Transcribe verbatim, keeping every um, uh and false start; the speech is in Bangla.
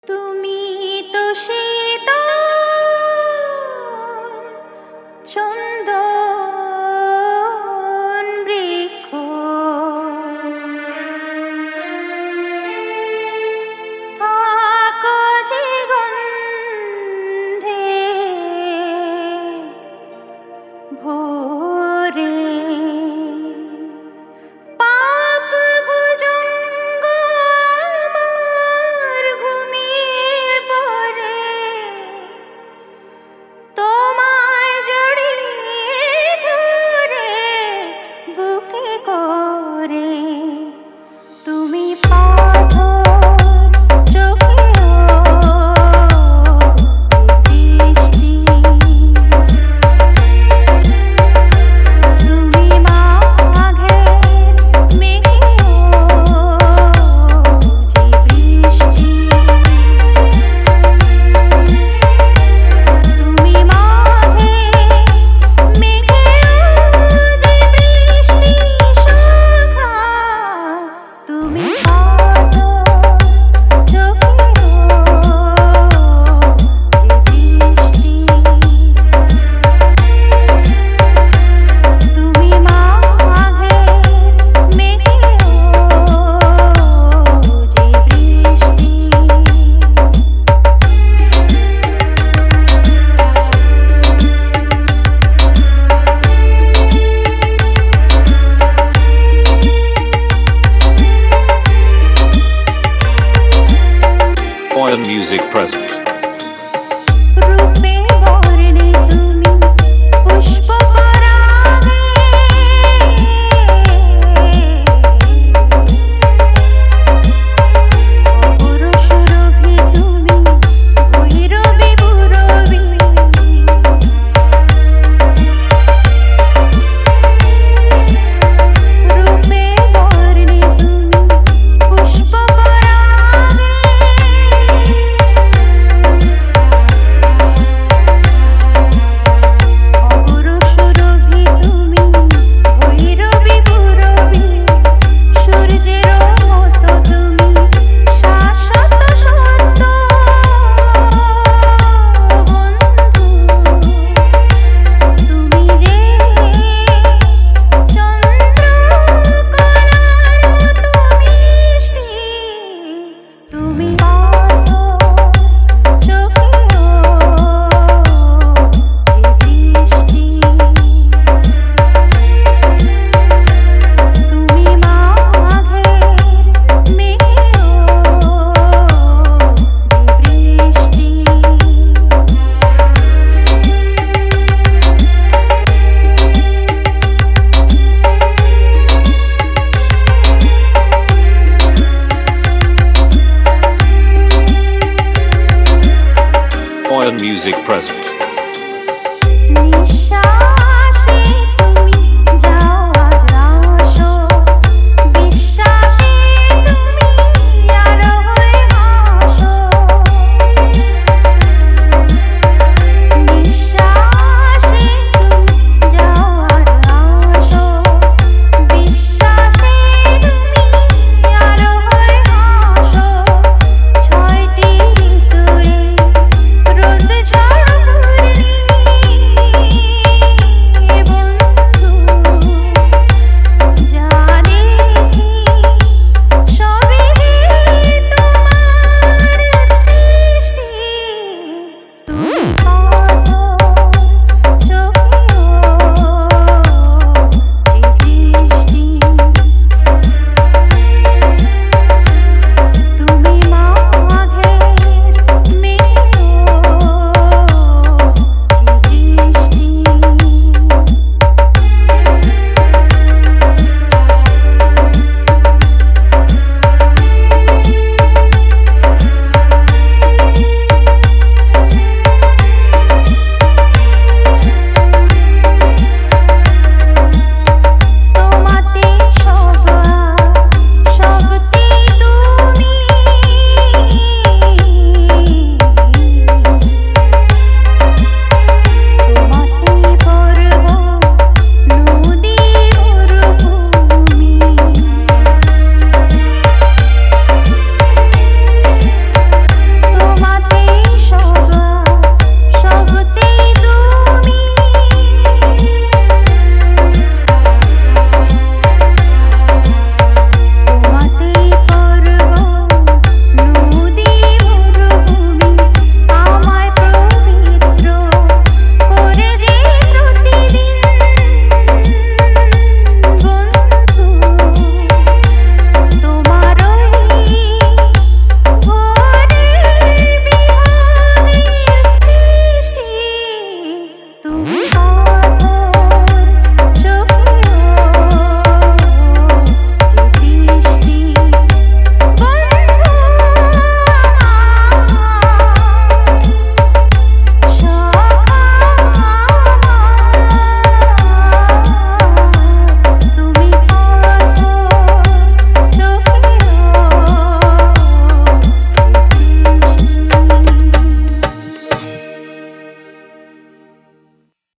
তুমি তো শীতল চন্দন বৃক্ষ, থাকো যে গন্ধে ভরে। পাপ ভুজঙ্গ আমার ঘুমিয়ে পড়ে, তোমায় জড়িয়ে ধরে বুকে করে। তুমি পাথর চোখেও বৃষ্টি, তুমি মাঘের মেঘেও যে বৃষ্টি, তুমি মাঘের মেঘেও যে বৃষ্টি শাখা, তুমি পাথর চোখেও যে বৃষ্টি, তুমি মাঘের মেঘেও যে বৃষ্টি। Oil Music presents. রূপে বর্ণে তুমি পুষ্প পরাগে, অপর সুরভি তুমি ভৈরবী পুরবী। রূপে বর্ণে তুমি পুষ্প পরাগে, অপর সুরভি তুমি ভৈরবী পুরবী। সূর্যের মতো তুমি শাশ্বত সত্য বন্ধু, তুমি যে চন্দ্রকলার মতো মিষ্টি, তুমি পাথর চোখেও যে বৃষ্টি, তুমি মাঘের মেঘেও যে বৃষ্টি। Oil Music presents. নীল